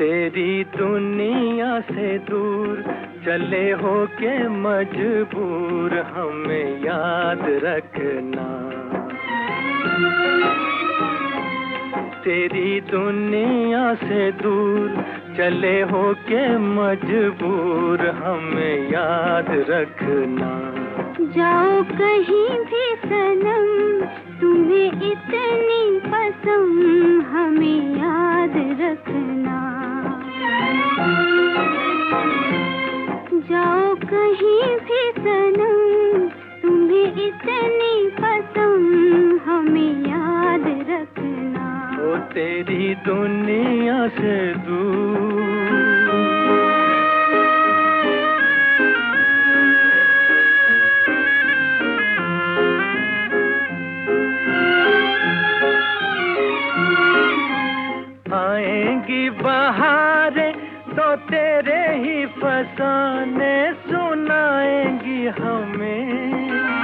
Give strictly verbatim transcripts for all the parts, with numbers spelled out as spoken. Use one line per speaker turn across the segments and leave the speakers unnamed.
तेरी दुनिया से दूर चले हो के मजबूर हमें याद रखना। तेरी दुनिया से दूर चले हो के मजबूर हमें याद रखना।
जाओ कहीं भी सनम तुम्हें इतनी पसंद हमें याद रखना। जाओ कहीं भी सनम तुम्हें इतनी पसंद हमें याद रखना।
ओ तेरी दुनिया से दूर आएंगी बहारें तो तेरे ही फसाने सुनाएंगी हमें।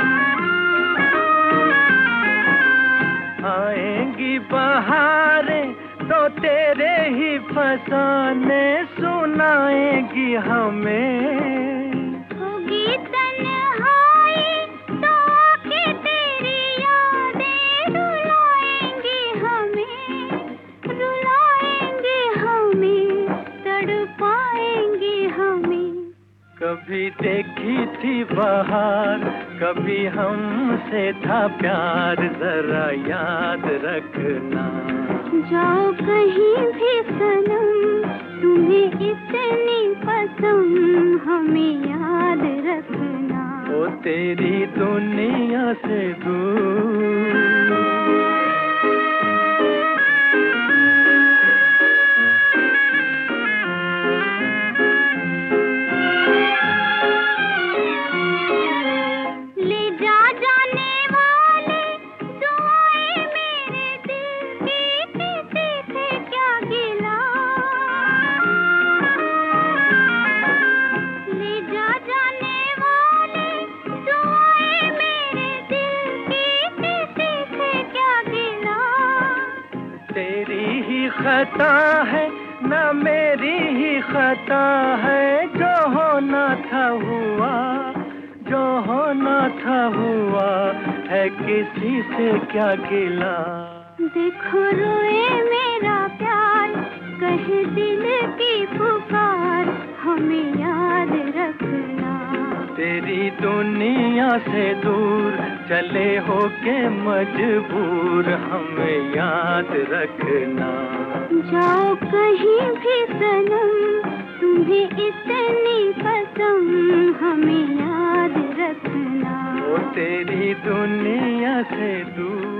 आएंगी बहारें तो तेरे ही फसाने सुनाएंगी हमें।
होगी तन्हाई तो आके तेरी यादें रुलाएंगी हमें, रुलाएंगी हमें, तड़पाएंगी हमें।
कभी देखी थी बहार कभी हमसे था प्यार जरा याद रखना।
जाओ कहीं भी सनम तुम्हें इतनी पसंद हमें याद रखना।
ओ तेरी दुनिया से दूर तेरी ही खता है ना मेरी ही खता है। जो होना था हुआ, जो होना था हुआ है किसी से क्या गिला।
देखो रोए मेरा प्यार कहे दिल की पुकार हमें याद रखना।
तेरी दुनिया से दूर चले हो के मजबूर हमें याद रखना।
जाओ कहीं भी सनम तुम्हें इतनी पसंद हमें याद रखना।
ओ तेरी दुनिया से दूर